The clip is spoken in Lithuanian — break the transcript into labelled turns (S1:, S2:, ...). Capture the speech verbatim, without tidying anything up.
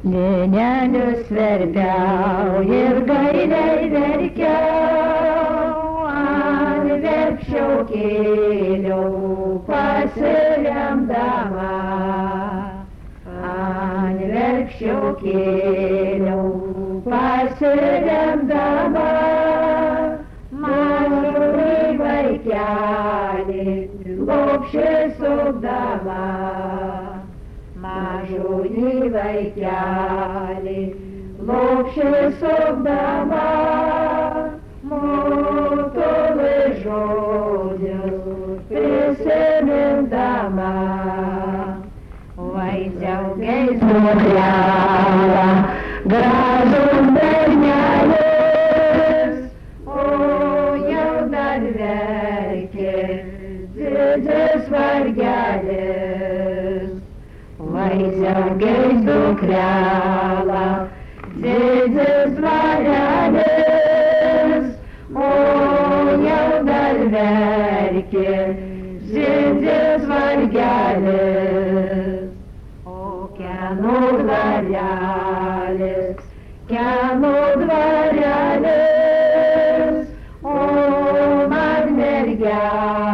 S1: Vynelius verpiau ir gailiai verkiau, ant verkščiau kėliau pasiremdama, ant verkščiau kėliau pasiremdama, mažui vaikelį lopšį sukdama. Mažoji vaikelį lopšį sukdama, motulį žodžius prisimindama. Vaisiaugiais nukrela gražus bernelis, o jau dar verkia didis vargelis. Vaisiaugiais dukrela, didis varelis, o jau dar verkia didis vargelis. O kieno dvarelis, kieno dvarelis, o man mergelė.